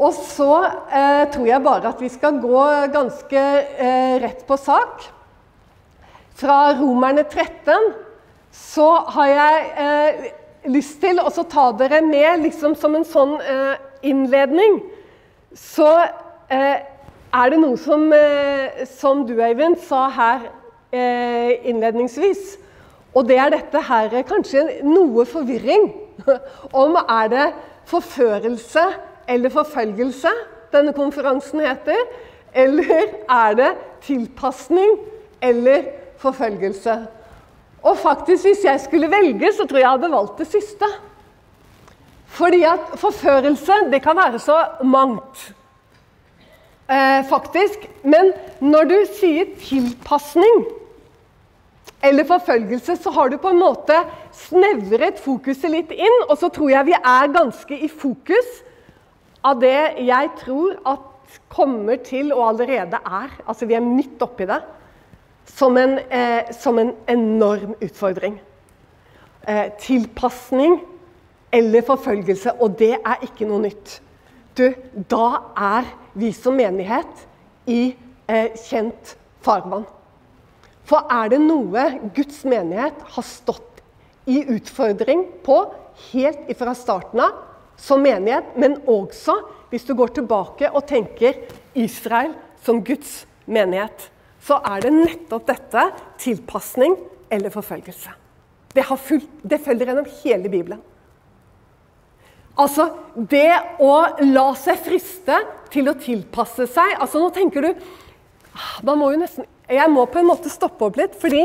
Og så tror jeg bare at vi skal gå ganske rett på sak. Fra Romerne 13 så har jeg lyst til å ta dere med liksom som en sånn innledning. Så det noe som du, Eivind, sa her innledningsvis. Og det dette her kanskje noe forvirring om det forførelse eller forfølgelse denne konferansen heter, eller det tilpasning eller forfølgelse. Og faktisk, hvis jeg skulle velge, så tror jeg hadde valgt det siste. Fordi at forførelse, det kan være så mangt. Faktisk. Men når du sier tilpasning eller forfølgelse, så har du på en måte snevret fokuset litt inn, og så tror jeg vi ganske i fokus av det jeg tror at kommer til, og allerede altså vi midt oppi det, som en enorm utfordring. Tilpasning eller forfølgelse, og det ikke noe nytt. Da vi som menighet i kjent farvann. For det noe Guds menighet har stått i utfordring på helt fra starten av som menighet, men også hvis du går tilbake og tenker Israel som Guds menighet, så det nettopp dette tilpasning eller forfølgelse. Det følger gjennom hele Bibelen. Altså, det å la seg friste til å tilpasse seg, altså nå tenker du, jeg må på en måte stoppe opp litt, fordi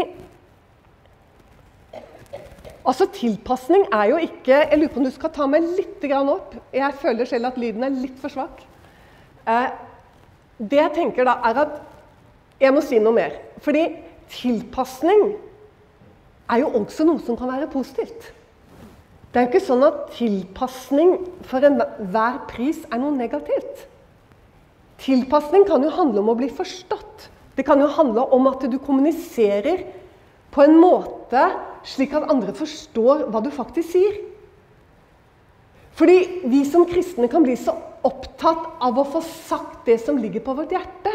altså tilpasning jo ikke, jeg lurer på om du skal ta meg litt grann opp, jeg føler selv at lyden litt for svak. Det jeg tenker da at jeg må si noe mer, fordi tilpasning jo også noe som kan være positivt. Det jo ikke sånn at tilpasning for enhver pris noe negativt. Tilpasning kan jo handle om å bli forstått. Det kan jo handle om at du kommuniserer på en måte slik at andre forstår hva du faktisk sier. Fordi vi som kristne kan bli så opptatt av å få sagt det som ligger på vårt hjerte.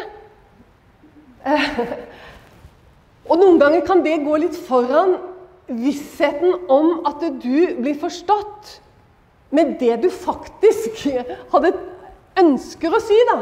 Og noen ganger kan det gå litt foran vissheten om at du blir forstått med det du faktisk ønsker å si da.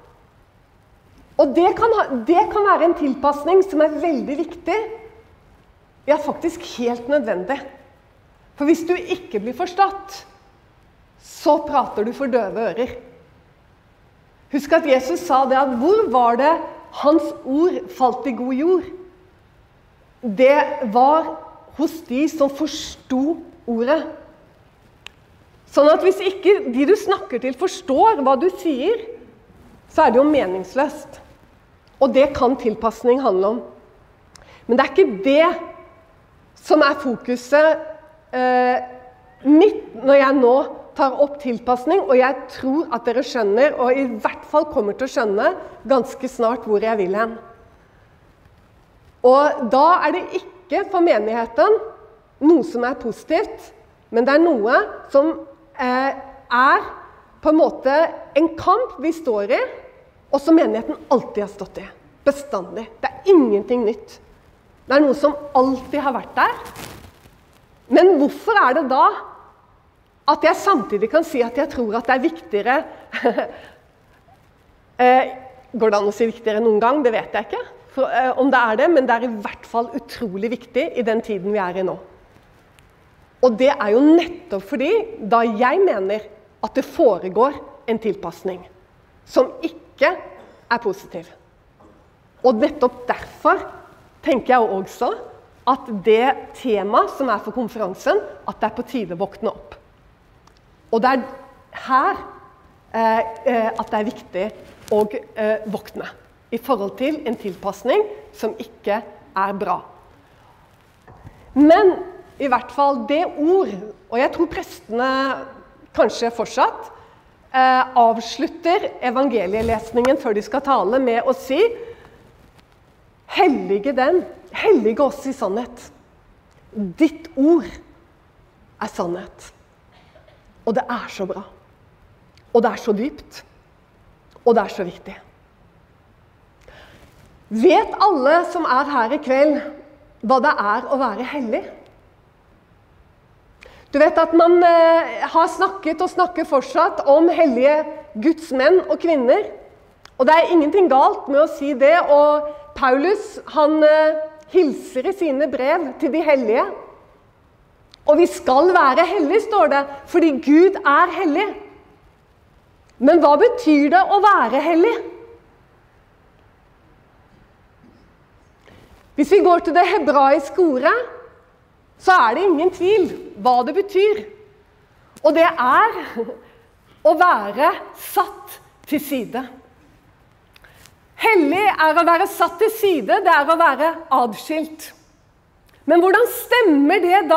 Og det kan være en tilpasning som veldig viktig, faktisk helt nødvendig. For hvis du ikke blir forstått, så prater du for døve ører. Husk at Jesus sa det at hvor var det hans ord falt i god jord? Det var hos de som forstod ordet. Sånn at hvis ikke de du snakker til forstår hva du sier, så det jo meningsløst. Og det kan tilpasning handle om. Men det ikke det som fokuset mitt når jeg nå tar opp tilpasning, og jeg tror at dere skjønner, og i hvert fall kommer til å skjønne ganske snart hvor jeg vil hen. Og da det ikke for menigheten noe som positivt, men det noe som på en måte en kamp vi står i, og som menigheten alltid har stått i. Bestandig. Det ingenting nytt. Det noe som alltid har vært der. Men hvorfor det da at jeg samtidig kan si at jeg tror at det viktigere går det an å si viktigere noen gang? Det vet jeg ikke om det det, men det i hvert fall utrolig viktig i den tiden vi i nå. Og det jo nettopp fordi da jeg mener at det foregår en tilpasning som ikke positiv. Og nettopp derfor tenker jeg også at det tema som for konferansen, at det på tide å våkne opp. Og det her at det viktig å våkne i forhold til en tilpasning som ikke bra. Men i hvert fall det ord, og jeg tror prestene kanskje fortsatt, avslutter evangelielesningen før de skal tale med å si hellige oss i sannhet. Ditt ord sannhet. Og det så bra. Og det så dypt. Og det så viktig. Vet alle som her i kveld hva det å være hellig? Du vet at man har snakket og snakker fortsatt om hellige Guds menn og kvinner. Og det ingenting galt med å si det, og Paulus han hilser i sine brev til de hellige. Og vi skal være hellige, står det, fordi Gud hellig. Men hva betyr det å være hellig? Hvis vi går til det hebraiske ordet, så det ingen tvil hva det betyr. Og det å være satt til side. Hellig å være satt til side, det å være adskilt. Men hvordan stemmer det da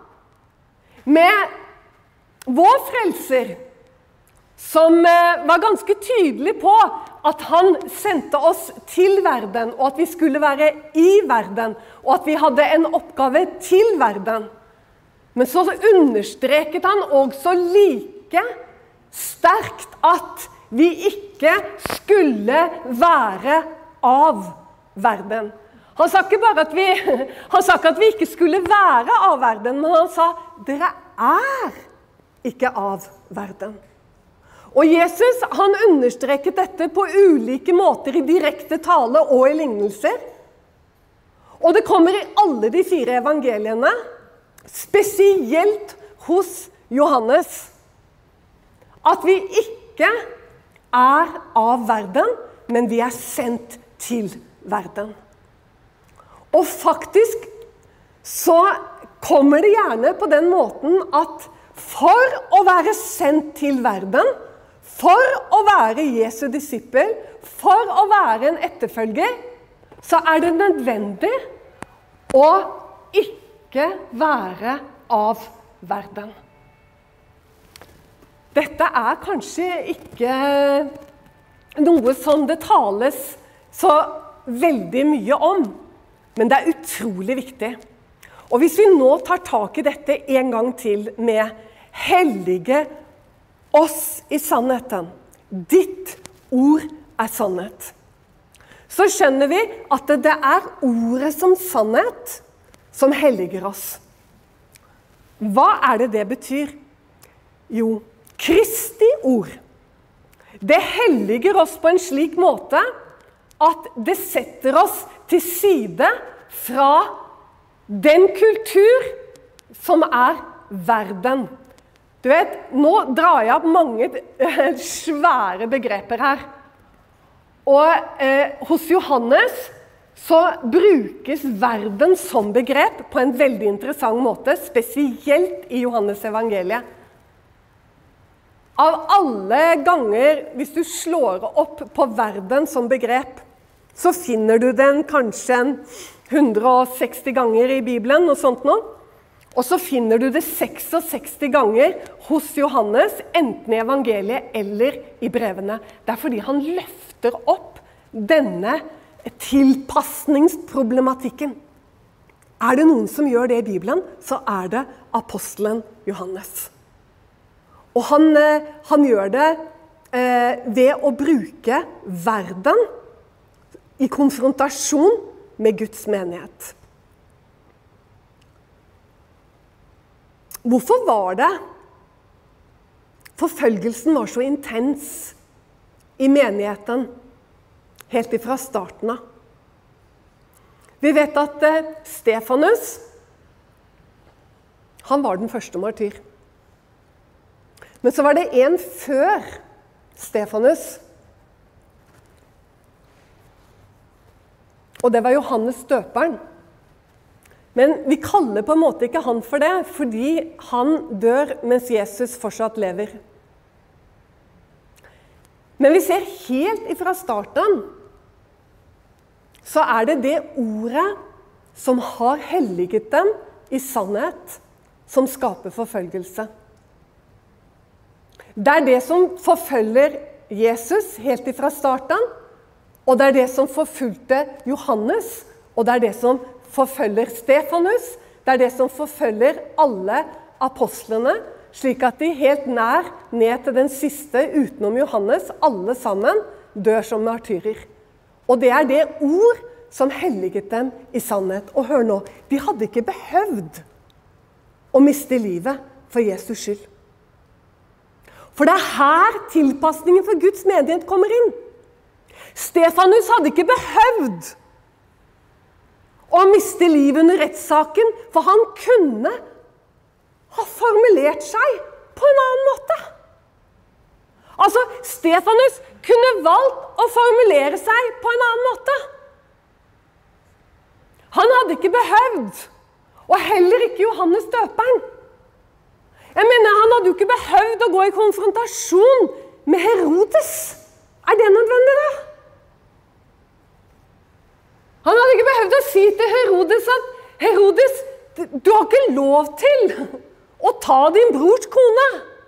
med vår frelser, som var ganske tydelig på at han sendte oss til verden, og at vi skulle være i verden, og at vi hadde en oppgave til verden. Men så understreket han også like sterkt at vi ikke skulle være av verden. Han sa ikke bare at vi ikke skulle være av verden, men han sa, dere ikke av verden. Og Jesus, han understreket dette på ulike måter i direkte tale og i lignelser. Og det kommer i alle de 4 evangeliene, spesielt hos Johannes, at vi ikke av verden, men vi sendt til verden. Og faktisk så kommer det gjerne på den måten at for å være sendt til verden, for å være Jesu disippel, for å være en etterfølger, så det nødvendig å ikke være av verden. Dette kanskje ikke noe som det tales så veldig mye om, men det utrolig viktig. Og hvis vi nå tar tak i dette en gang til med hellige oss i sannheten, ditt ord sannhet, så skjønner vi at det ordet som sannhet som helliger oss. Hva det betyr? Jo, Kristi ord. Det helliger oss på en slik måte at det setter oss til side fra den kultur som verden. Du vet, nå drar jeg opp mange svære begreper her. Og hos Johannes så brukes verden som begrep på en veldig interessant måte, spesielt i Johannes evangeliet. Av alle ganger, hvis du slår opp på verden som begrep, så finner du den kanskje 160 ganger i Bibelen, og sånt nå. Og så finner du det 66 ganger hos Johannes, enten i evangeliet eller i brevene. Det fordi han løfter opp denne tilpassningsproblematikken. Det noen som gjør det i Bibelen, så det apostelen Johannes. Og han gjør det ved å bruke verden i konfrontasjon med Guds menighet. Hvorfor var det forfølgelsen var så intens i menigheten helt ifra starten av? Vi vet at Stefanus, han var den første martyr. Men så var det en før Stefanus. Og det var Johannes døperen. Men vi kaller på en måte ikke han for det, fordi han dør mens Jesus fortsatt lever. Men vi ser helt ifra starten, så det ordet som har helliget dem i sannhet, som skaper forfølgelse. Det det som forfølger Jesus helt ifra starten, og det det som forfulgte Johannes, og det det som forfølger Stefanus, det det som forfølger alle apostlene slik at de helt ned til den siste, utenom Johannes, alle sammen, dør som martyrer. Og det det ord som helliget dem i sannhet. Og hør nå, de hadde ikke behøvd å miste livet for Jesus skyld. For det her tilpasningen for Guds menighet kommer inn. Stefanus hadde ikke behøvd å miste livet under rettssaken, for han kunne ha formulert seg på en annen måte. Altså, Stefanus kunne valgt å formulere seg på en annen måte. Han hadde ikke behøvd, og heller ikke Johannes døperen. Jeg mener, han hadde jo ikke behøvd å gå i konfrontasjon med Herodes. Det nødvendig da? Han hadde ikke behøvd å si til Herodes at Herodes, du har ikke lov til å ta din brors kone.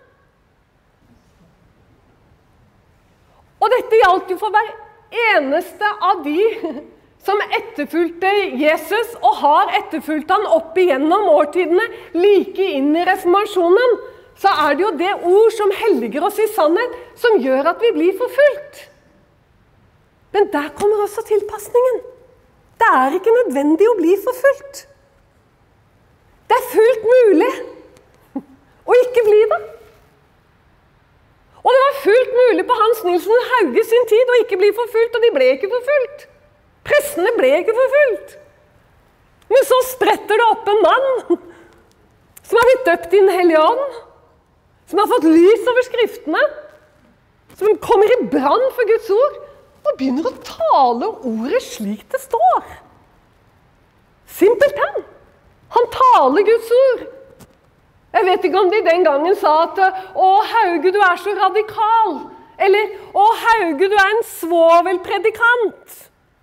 Og dette gjaldt jo for hver eneste av de som etterfulgte Jesus og har etterfulgt han opp igjennom årtidene, like inn i reformasjonen, så det jo det ord som helliger oss i sannhet, som gjør at vi blir forfulgt. Men der kommer også tilpasningen. Det ikke nødvendig å bli forfulgt. Det fullt mulig å ikke bli det. Og det var fullt mulig på Hans Nilsen Hauge sin tid å ikke bli forfulgt, og de ble ikke forfulgt. Prestene ble ikke forfulgt. Men så spretter det opp en mann som har blitt døpt i Den hellige ånd, som har fått lys over skriftene, som kommer i brann for Guds ord, og begynner å tale ordet slik det står. Simpelthen. Han taler Guds ord. Jeg vet ikke om de den gangen sa at «Å, Hauge, du så radikal», eller «Å, Hauge, du en svovelpredikant».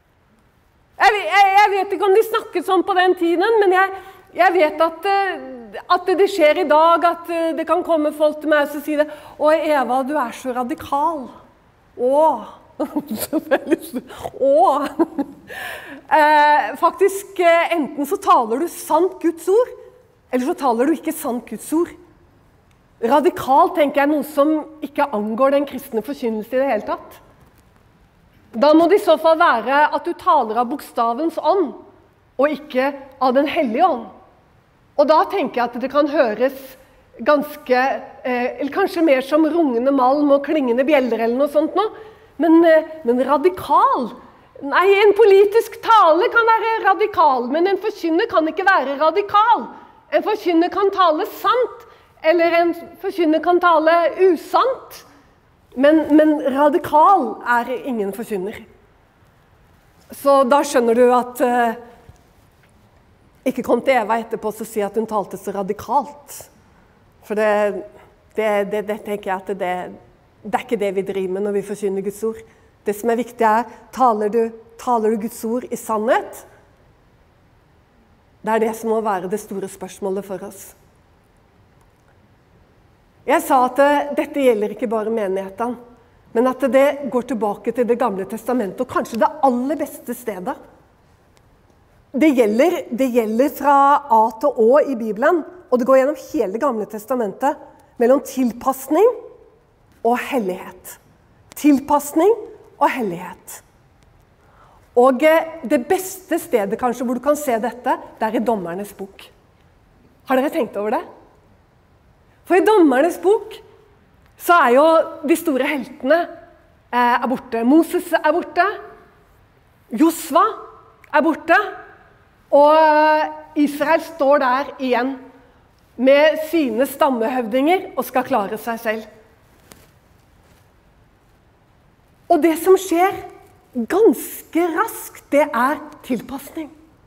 Jeg vet ikke om de snakket sånn på den tiden, men jeg vet at det skjer i dag, at det kan komme folk til meg og si det. «Å, Eva, du så radikal». Åh. Faktisk, enten så taler du sant Guds ord, eller så taler du ikke sant Guds ord. Radikal tenker jeg noe som ikke angår den kristne forkynnelse i det hele tatt. Da må det i så fall være at du taler av bokstavens ånd, og ikke av den hellige ånd. Og da tenker jeg at det kan høres ganske, eller kanskje mer som rungende malm og klingende bjeller eller noe sånt nå, men radikal. Nei, en politisk tale kan være radikal, men en forkynner kan ikke være radikal. En forkynner kan tale sant, eller en forkynner kan tale usant. Men radikal ingen forkynner. Så da skjønner du at ikke kom til Eva etterpå og si at hun talte så radikalt. For det tenker jeg at det ikke det vi driver med når vi forkynner Guds ord. Det som viktig taler du Guds ord i sannhet? Det det som må være det store spørsmålet for oss. Jeg sa at dette gjelder ikke bare menighetene, men at det går tilbake til det gamle testamentet, og kanskje det aller beste stedet. Det gjelder fra A til Å i Bibelen, og det går gjennom hele det gamle testamentet, mellom tilpasning og hellighet. Tilpasning og hellighet. Og det beste stedet kanskje hvor du kan se dette, det i Dommernes bok. Har dere tenkt over det? For i Dommernes bok så jo de store heltene borte. Moses borte, Josva borte, og Israel står der igjen med sine stammehøvdinger og skal klare seg selv. Og det som skjer ganske raskt, det tilpasning.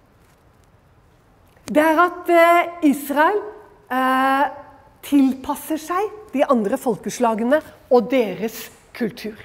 Det at Israel tilpasser seg de andre folkeslagene og deres kultur.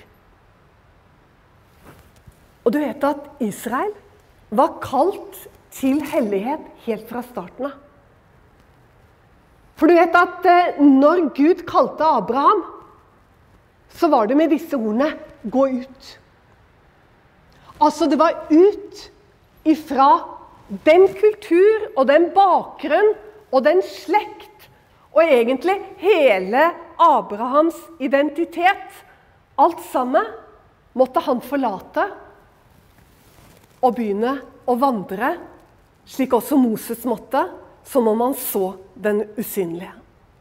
Og du vet at Israel var kalt til hellighet helt fra starten av. For du vet at når Gud kalte Abraham, så var det med disse ordene, gå ut. Altså det var ut ifra den kultur og den bakgrunn og den slekt Og egentlig hele Abrahams identitet, alt sammen, måtte han forlate og begynne å vandre, slik også Moses måtte, som om han så den usynlige.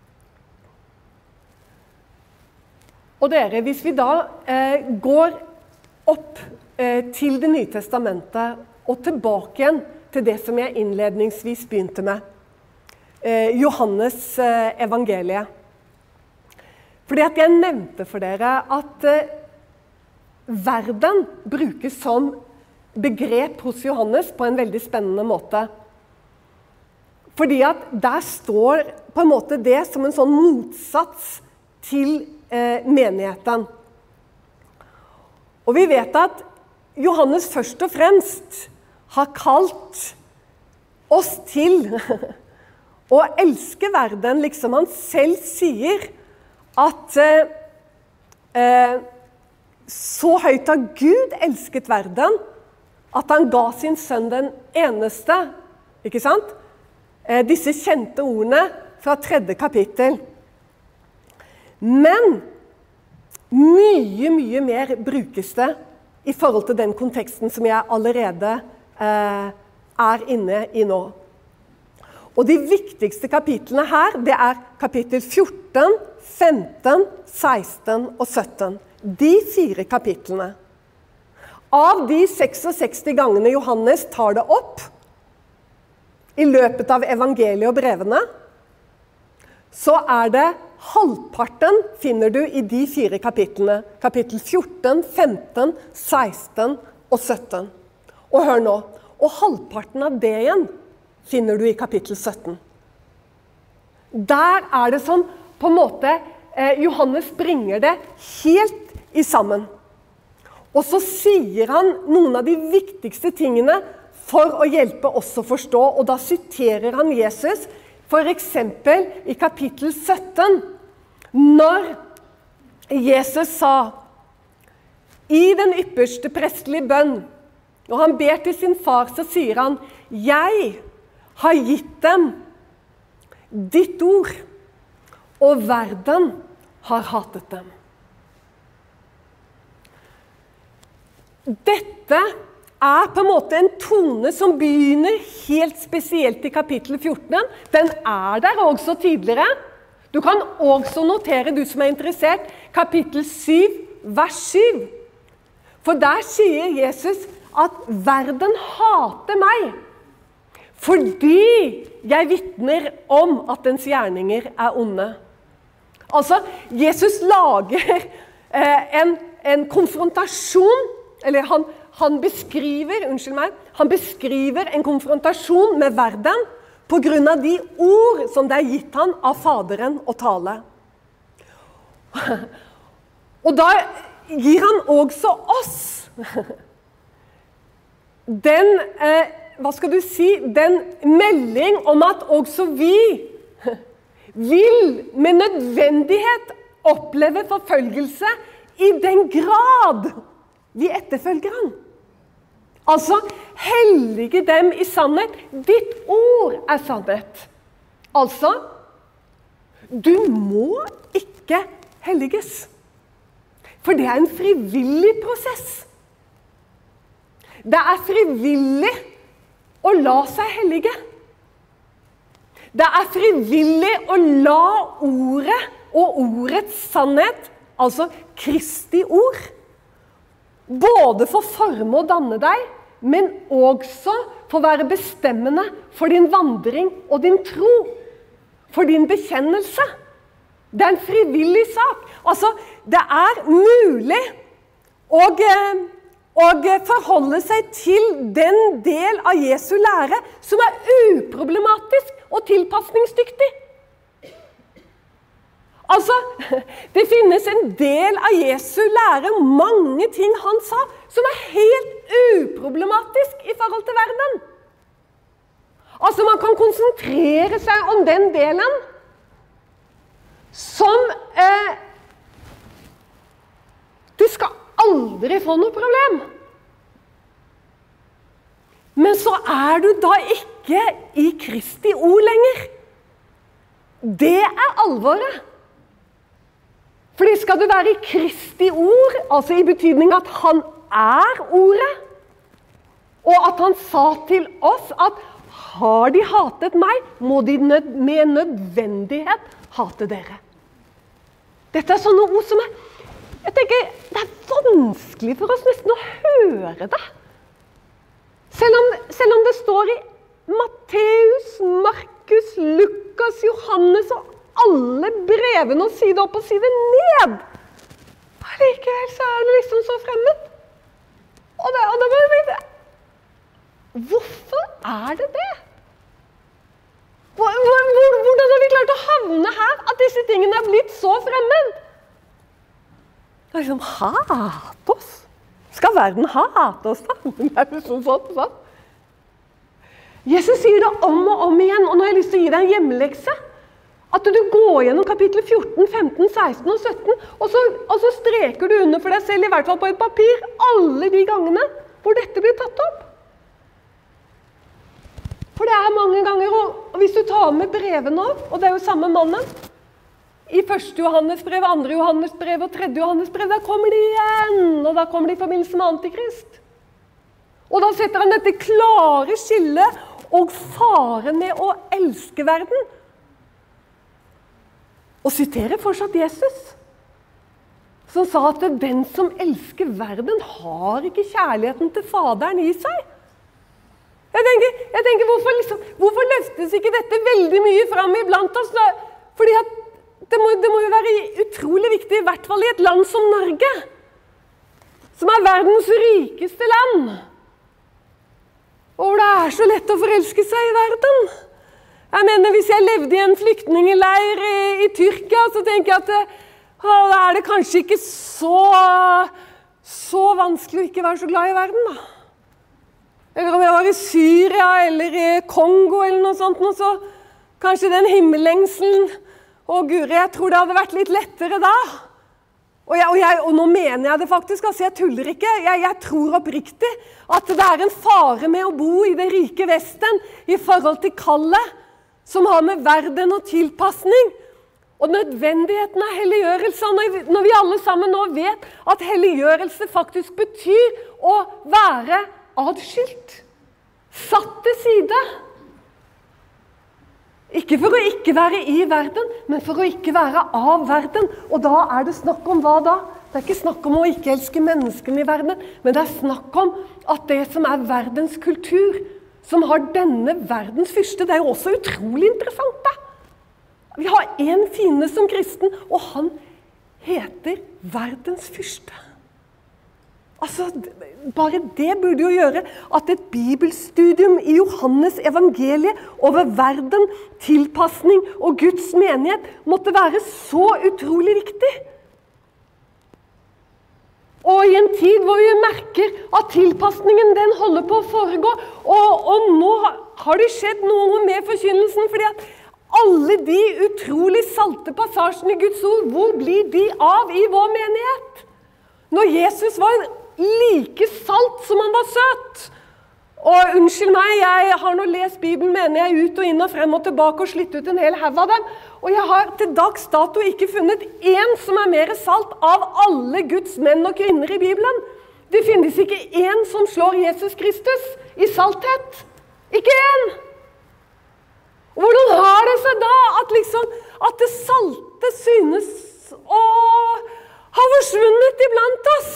Og dere, hvis vi da går opp til Det nye testamentet og tilbake igjen til det som jeg innledningsvis begynte med, Johannes evangeliet. Fordi at jeg nevnte for dere at verden brukes som begrep hos Johannes på en veldig spennende måte. Fordi at der står på en måte det som en sånn motsats til menigheten. Og vi vet at Johannes først og fremst har kalt oss til å elske verden, liksom han selv sier at så høyt har Gud elsket verden at han ga sin sønn den eneste, ikke sant? Disse kjente ordene fra 3. kapittel. Men mye, mye mer brukes det i forhold til den konteksten som jeg allerede er inne i nå. Og de viktigste kapitlene her, det er kapittel 14, 15, 16 og 17. De 4 kapitlene. Av de 66 gangene Johannes tar det opp i løpet av evangeliet og brevene, så er det halvparten finner du i de 4 kapitlene. Kapittel 14, 15, 16 og 17. Og hør nå, og halvparten av det igjen finner du i kapittel 17. Der er det som på en måte Johannes bringer det helt i sammen. Og så sier han noen av de viktigste tingene for å hjelpe oss å forstå, og da siterer han Jesus, for eksempel i kapittel 17, når Jesus sa, i den ypperste prestelige bønn, og han ber til sin far, så sier han, jeg har gitt dem ditt ord, og verden har hatet dem. Dette er på en måte en tone som begynner helt spesielt i kapittel 14. Den er der også tidligere. Du kan også notere, du som er interessert, kapittel 7, vers 7. For der sier Jesus at verden hater meg, fordi jeg vitner om at dens gjerninger er onde. Altså, Jesus lager en konfrontasjon, eller han beskriver en konfrontasjon med verden på grunn av de ord som det er gitt han av Faderen å tale. Og da gir han også oss den melding om at også vi vil med nødvendighet oppleve forfølgelse i den grad vi etterfølger han. Altså, hellige dem i sannhet. Ditt ord er sannhet. Altså, du må ikke helliges. For det er en frivillig prosess. Det er frivillig å la seg hellige. Det er frivillig å la ordet og ordets sannhet, altså Kristi ord, både for forme å danne deg, men også for å være bestemmende for din vandring og din tro, for din bekjennelse. Det er en frivillig sak. Altså, det er mulig å forholde seg til den del av Jesu lære som er uproblematisk og tilpasningsdyktig. Altså, det finnes en del av Jesu lære, mange ting han sa, som er helt uproblematisk i forhold til verden. Altså, man kan konsentrere seg om den delen som du skal aldri få noe problem. Men så er du da ikke i Kristi ord lenger. Det alvoret. Fordi skal du være i Kristi ord, altså i betydning at han ordet, og at han sa til oss at har de hatet meg, må de med nødvendighet hate dere. Dette sånne ord som jeg tenker, det vanskelig for oss nesten å høre det. Selv om det står i Matteus, Markus, Lukas, Johannes og alle brevene og side opp og side ned. Allikevel så det liksom så fremmed. Og da må jeg vite, hvorfor det det? Hvordan har vi klart å havne her, at disse tingene blitt så fremmed? Det liksom, hat oss? Skal verden hate oss da? Det liksom sånn. Jesus sier det om og om igjen, og nå har jeg lyst til å gi deg en hjemmelekse. At du går gjennom kapittel 14, 15, 16 og 17, og så streker du under for deg selv, i hvert fall på et papir, alle de gangene hvor dette blir tatt opp. For det mange ganger, og hvis du tar med brevene opp, og det jo samme mannen, i 1. Johannesbrev, 2. Johannesbrev og 3. Johannesbrev, da kommer de igjen, og da kommer de i forbindelse med Antikrist. Og da setter han dette klare skillet og faren med å elske verden. Og siterer fortsatt Jesus, som sa at den som elsker verden har ikke kjærligheten til faderen i seg. Jeg tenker hvorfor løftes ikke dette veldig mye fram iblant oss? Fordi at det må jo være utrolig viktig, i hvert fall i et land som Norge, som verdens rikeste land, og hvor det så lett å forelske seg i verden. Jeg mener, hvis jeg levde i en flyktningeleir i Tyrkia, så tenker jeg at da det kanskje ikke så vanskelig å ikke være så glad i verden, da. Eller om jeg var i Syria, eller i Kongo, eller noe sånt, så kanskje den himmellengselen, Guri, jeg tror det hadde vært litt lettere da. Og nå mener jeg det faktisk, altså jeg tuller ikke. Jeg tror oppriktig at det en fare med å bo i det rike Vesten i forhold til kallet, som har med verden og tilpassning, og nødvendigheten av helliggjørelse. Når vi alle sammen nå vet at helliggjørelse faktisk betyr å være adskilt, satt til side. Ikke for å ikke være i verden, men for å ikke være av verden. Og da det snakk om hva da? Det ikke snakk om å ikke elske menneskene i verden, men det snakk om at det som verdens kultur, som har denne verdens fyrste, det jo også utrolig interessant da. Vi har en fiende som kristen, og han heter verdens fyrste. Altså, bare det burde jo gjøre at et bibelstudium i Johannes evangeliet over verden, tilpassning og Guds menighet måtte være så utrolig viktig. Og i en tid hvor vi merker at tilpassningen den holder på å foregå, og nå har det skjedd noe med forkynnelsen, fordi at alle de utrolig salte passasjene i Guds ord, hvor blir de av i vår menighet? Når Jesus var like salt som han var søt. Og unnskyld meg, jeg har nå lest Bibelen, mener jeg, ut og inn og frem og tilbake og slitt ut en hel haug av dem. Og jeg har til dags dato ikke funnet en som mer salt av alle Guds menn og kvinner i Bibelen. Det finnes ikke en som slår Jesus Kristus i salthet. Ikke en! Hvordan har det seg da at det salte synes å ha forsvunnet iblant oss?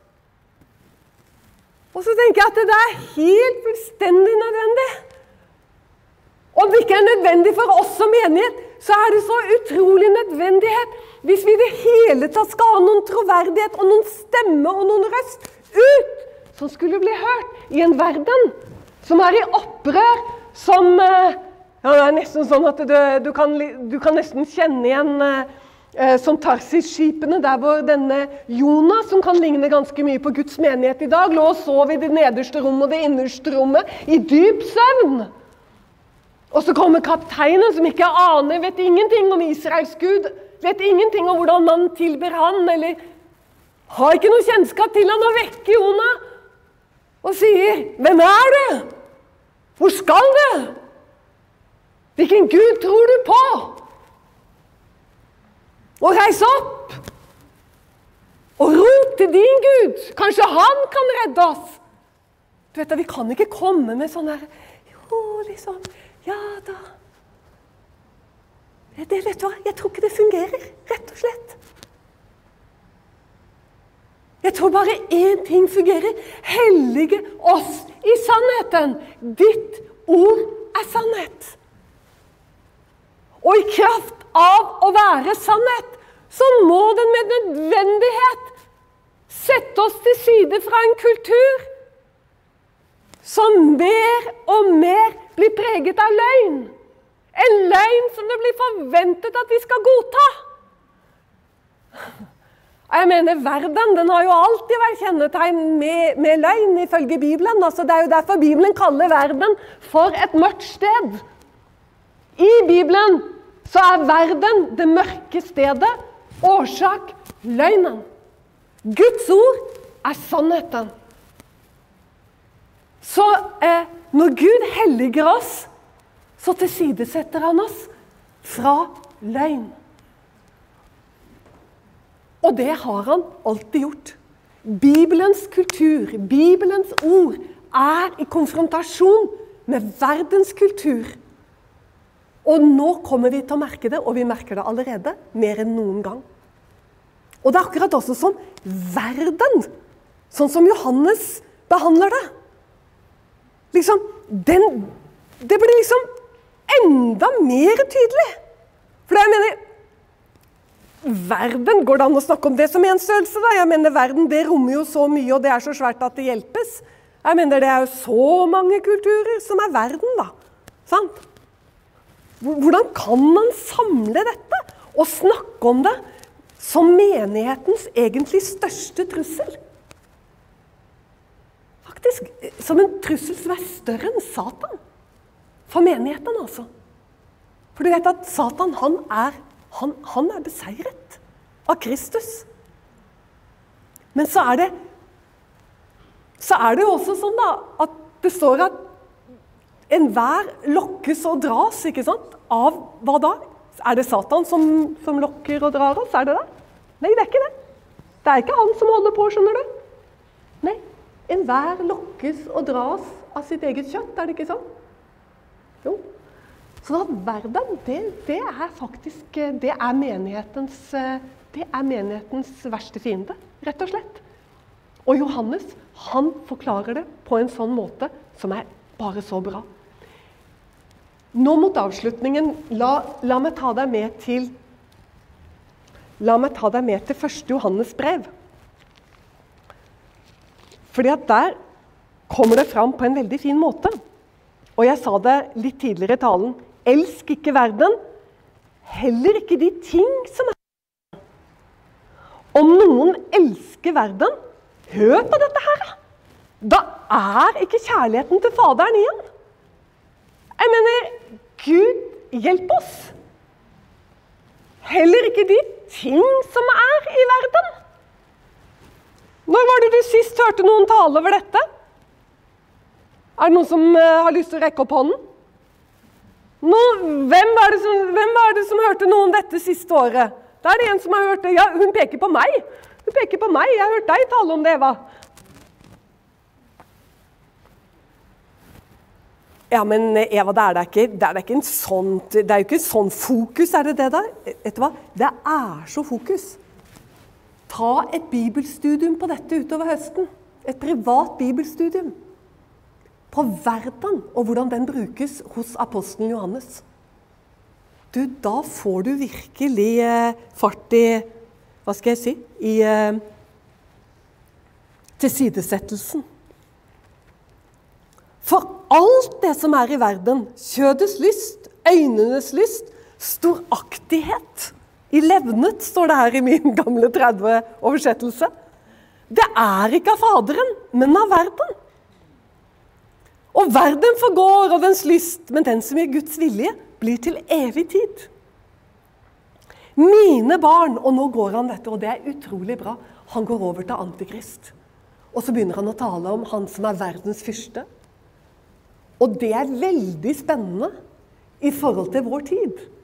Og så tenker jeg at det helt fullstendig nødvendig. Om det ikke nødvendig for oss som menighet, så det så utrolig nødvendighet hvis vi i det hele tatt skal ha noen troverdighet og noen stemme og noen røst ut, som skulle bli hørt i en verden som i opprør, som det nesten sånn at du kan nesten kjenne igjen som Tarsis-skipene, der hvor denne Jonah, som kan ligne ganske mye på Guds menighet i dag, lå og sov i det nederste rommet og det innerste rommet i dyp søvn. Og så kommer kapteinen som ikke aner, vet ingenting om Israels Gud, vet ingenting om hvordan man tilber han, eller har ikke noe kjennskap til han, og vekker Jonah og sier, hvem du? Hvor skal du? Hvilken Gud tror du på? Og reis opp! Og rop til din Gud! Kanskje han kan redde oss! Du vet, vi kan ikke komme med sånn her, jo, liksom, ja da. Det vet du hva, jeg tror ikke det fungerer, rett og slett. Jeg tror bare én ting fungerer. Hellige oss i sannheten. Ditt ord sannhet. Og i kraft av å være sannhet, så må den med nødvendighet sette oss til side fra en kultur som mer og mer blir preget av løgn. En løgn som det blir forventet at vi skal godta. Jeg mener, verden, den har jo alltid vært kjennetegn med løgn ifølge Bibelen. Altså, det er jo derfor Bibelen kaller verden for et mørkt sted. I Bibelen så er verden det mørke stedet, årsak løgnen. Guds ord sannheten. Så når Gud helliger oss, så tilsidesetter han oss fra løgn. Og det har han alltid gjort. Bibelens kultur, Bibelens ord i konfrontasjon med verdens kultur. Og nå kommer vi til å merke det, og vi merker det allerede, mer enn noen gang. Og det er akkurat også sånn verden, sånn som Johannes behandler det. Liksom, det blir liksom enda mer tydelig. For jeg mener, verden, går det an å snakke om det som en størrelse da? Jeg mener, verden, det rommer jo så mye, og det så svært at det hjelpes. Jeg mener, det jo så mange kulturer som verden da. Sant? Hvordan kan man samle dette og snakke om det som menighetens egentlig største trussel? Faktisk som en trussel som større enn Satan. For menigheten altså. For du vet at Satan, han beseiret av Kristus. Men så det jo også sånn da, at det står at enhver lokkes og dras, ikke sant? Av hva da? Det Satan som lokker og drar oss? Det det? Nei, det ikke det. Det ikke han som holder på, skjønner du? Nei, enhver lokkes og dras av sitt eget kjøtt, det ikke sånn? Jo. Så at verden, det faktisk, det menighetens verste fiende, rett og slett. Og Johannes, han forklarer det på en sånn måte som bare så bra. Nå mot avslutningen, la meg ta deg med til 1. Johannes brev. Fordi at der kommer det fram på en veldig fin måte. Og jeg sa det litt tidligere i talen. Elsk ikke verden, heller ikke de ting som Om noen elsker verden, hør på dette her. Da ikke kjærligheten til Faderen igjen. Jeg mener, Gud hjelp oss. Heller ikke de ting som i verden. Når var det du sist hørte noen tale over dette? Det noen som har lyst til å rekke opp hånden? Hvem var det som hørte noe om dette siste året? Det det en som har hørt det. Ja, hun peker på meg. Jeg har hørt deg tale om det, Eva. Ja, men Eva, det ikke en sånn, det jo ikke sånn fokus, det da? Vet du hva? Det så fokus. Ta et bibelstudium på dette utover høsten. Et privat bibelstudium. På verden, og hvordan den brukes hos apostelen Johannes. Du, da får du virkelig fart i, hva skal jeg si, i tilsidesettelsen. For alt det som i verden, kjødets lyst, øynenes lyst, storaktighet, i levnet, står det her i min gamle 30-oversettelse. Det ikke av Faderen, men av verden. Og verden forgår og dens lyst, men den som Guds vilje, blir til evig tid. Mine barn, og nå går han dette, og det utrolig bra, han går over til Antikrist. Og så begynner han å tale om han som verdens fyrste. Og det veldig spennende i forhold til vår tid.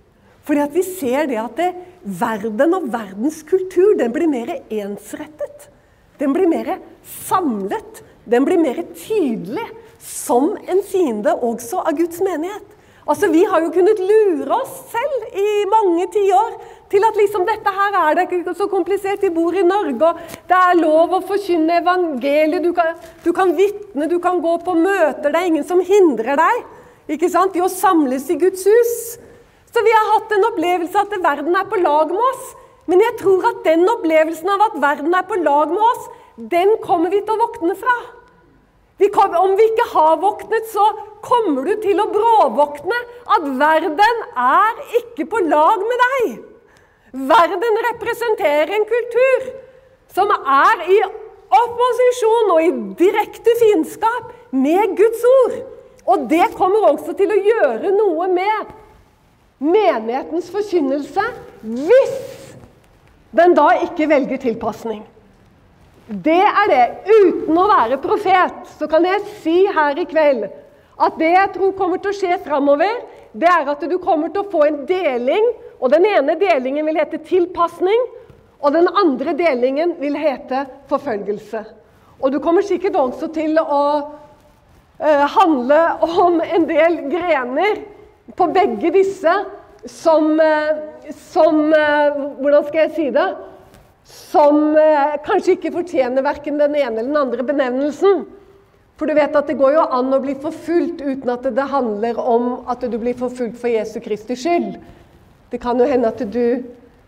Fordi at vi ser det at verden og verdens kultur, den blir mer ensrettet. Den blir mer samlet. Den blir mer tydelig som en fiende også av Guds menighet. Altså, vi har jo kunnet lure oss selv i mange tiår til at liksom dette her det ikke så komplisert. Vi bor i Norge, og det lov å forkynne evangeliet. Du kan vitne, du kan gå på møter. Det ingen som hindrer deg, ikke sant? I å samles i Guds hus. Så vi har hatt en opplevelse at verden på lag med oss. Men jeg tror at den opplevelsen av at verden på lag med oss, den kommer vi til å våkne fra. Om vi ikke har våknet, så kommer du til å bråvåkne at verden ikke på lag med deg. Verden representerer en kultur som i opposisjon og i direkte fiendskap med Guds ord. Og det kommer også til å gjøre noe med menighetens forkynnelse hvis den da ikke velger tilpassning. Det det. Uten å være profet, så kan jeg si her i kveld at det jeg tror kommer til å skje fremover, det at du kommer til å få en deling, og den ene delingen vil hete tilpassning, og den andre delingen vil hete forfølgelse. Og du kommer sikkert også til å handle om en del grener på begge disse som hvordan skal jeg si det? Som kanskje ikke fortjener hverken den ene eller den andre benevnelsen. For du vet at det går jo an å bli forfulgt uten at det handler om at du blir forfulgt for Jesu Kristi skyld. Det kan jo hende at du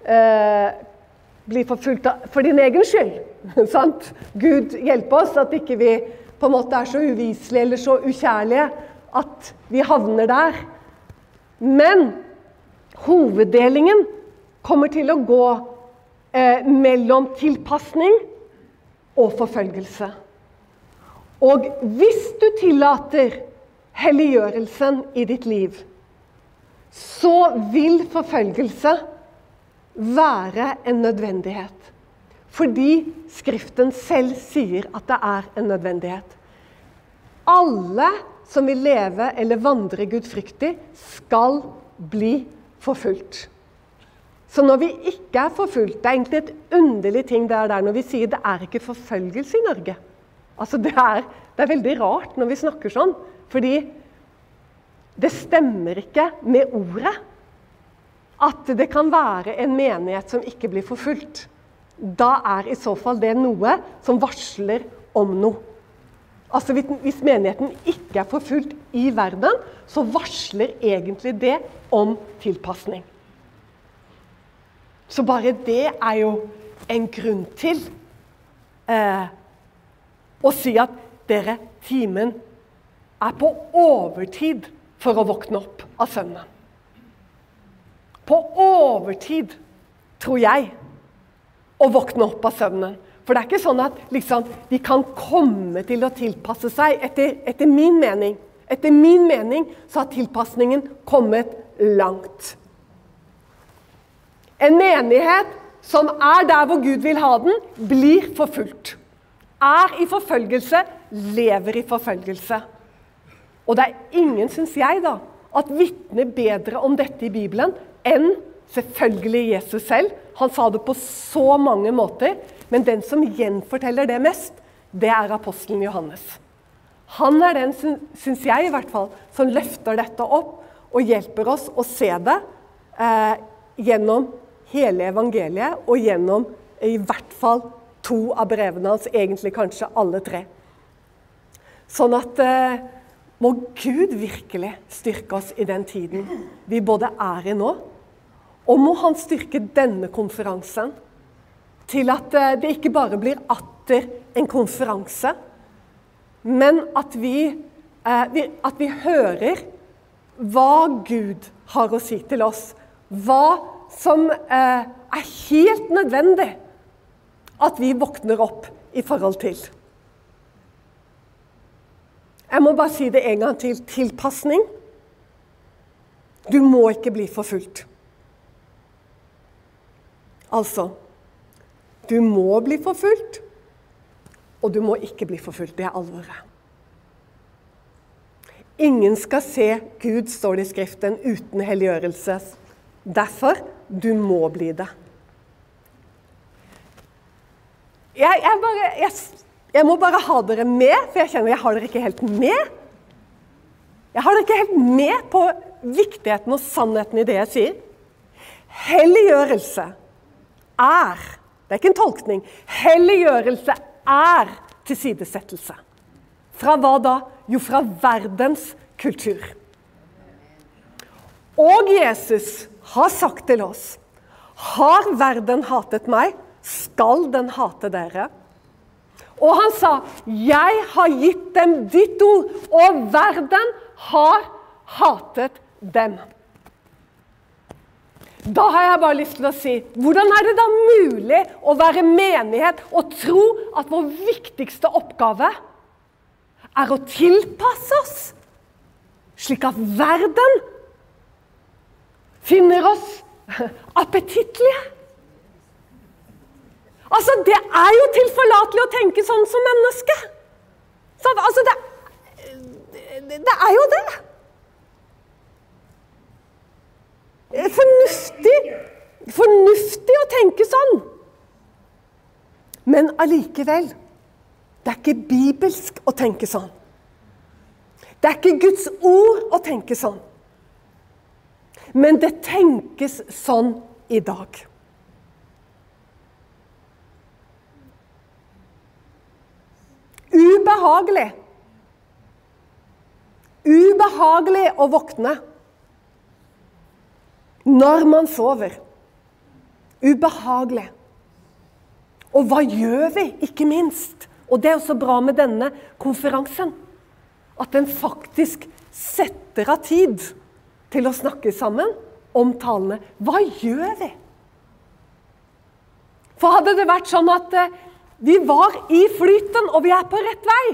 blir forfulgt for din egen skyld. Sant? Gud hjelper oss at ikke vi på en måte så uviselige eller så ukjærlige at vi havner der. Men hoveddelingen kommer til å gå mellom tilpassning og forfølgelse. Og hvis du tillater helliggjørelsen i ditt liv, så vil forfølgelse være en nødvendighet. Fordi Skriften selv sier at det en nødvendighet. Alle som vil leve eller vandre gudfryktig skal bli forfulgt. Så når vi ikke forfulgt, det egentlig et underlig ting der når vi sier det ikke forfølgelse i Norge. Altså det veldig rart når vi snakker sånn, fordi det stemmer ikke med ordet at det kan være en menighet som ikke blir forfulgt. Da i så fall det noe som varsler om noe. Altså hvis menigheten ikke forfulgt i verden, så varsler egentlig det om tilpassning. Så bare det jo en grunn til å si at timen på overtid for å våkne opp av søvnen. På overtid, tror jeg, å våkne opp av søvnen. For det ikke sånn at liksom, de kan komme til å tilpasse seg etter min mening. Etter min mening så har tilpassningen kommet langt. En menighet som der hvor Gud vil ha den, blir forfulgt. I forfølgelse, lever i forfølgelse. Og det ingen, synes jeg da, at vitner bedre om dette i Bibelen enn selvfølgelig Jesus selv. Han sa det på så mange måter, men den som gjenforteller det mest, det apostelen Johannes. Han den, synes jeg i hvert fall, som løfter dette opp og hjelper oss å se det gjennom hele evangeliet og gjennom i hvert fall 2 av brevene hans, egentlig kanskje alle 3. Sånn at må Gud virkelig styrke oss i den tiden vi både i nå, og må han styrke denne konferansen til at det ikke bare blir atter en konferanse, men at vi hører hva Gud har å si til oss, hva som helt nødvendig at vi våkner opp i forhold til. Jeg må bare si det en gang til. Tilpassning. Du må ikke bli forfulgt. Altså, du må bli forfulgt, og du må ikke bli forfulgt. Det alvoret. Ingen skal se Gud, står det i Skriften, uten helliggjørelse. Derfor, du må bli det. Jeg må bare ha dere med, for jeg kjenner jeg har dere ikke helt med. Jeg har dere ikke helt med på viktigheten og sannheten i det jeg sier. Helliggjørelse det er ikke en tolkning, helliggjørelse tilsidesettelse. Fra hva da? Jo, fra verdens kultur. Og Jesus har sagt til oss, har verden hatet meg, skal den hate dere. Og han sa, jeg har gitt dem ditt ord, og verden har hatet dem. Da har jeg bare lyst til å si, hvordan er det da mulig å være menighet og tro at vår viktigste oppgave er å tilpasse oss, slik at verden finner oss appetittlige? Altså, det er jo tilforlatelig å tenke sånn som menneske. Altså, det er jo det. Fornuftig å tenke sånn. Men allikevel, det er ikke bibelsk å tenke sånn. Det er ikke Guds ord å tenke sånn. Men det tenkes sånn i dag. Ubehagelig. Ubehagelig å våkne når man sover. Ubehagelig. Og hva gjør vi, ikke minst? Og det er også bra med denne konferansen, at den faktisk setter av tid til å snakke sammen om talene. Hva gjør vi? For hadde det vært sånn at vi var i flyten, og vi er på rett vei,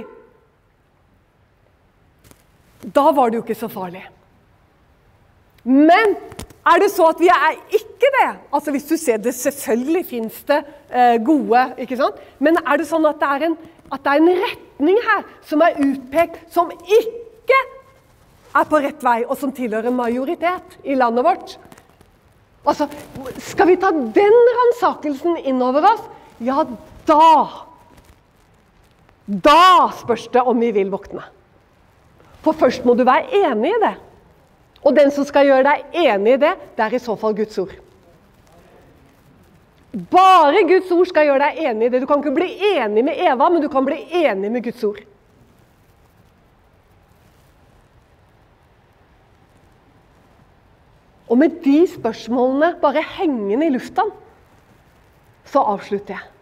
da var det jo ikke så farlig. Men er det så at vi er ikke det? Altså hvis du ser det, selvfølgelig finnes det gode, ikke sant? Men er det sånn at det er en retning her som er utpekt, som ikke er på rett vei, og som tilhører majoritet i landet vårt? Altså, skal vi ta den rannsakelsen innover oss? Ja, da spørs det om vi vil våkne. For først må du være enig i det. Og den som skal gjøre deg enig i det, det er i så fall Guds ord. Bare Guds ord skal gjøre deg enig i det. Du kan ikke bli enig med Eva, men du kan bli enig med Guds ord. Og med de spørsmålene bare hengende i lufta, så avslutter jeg.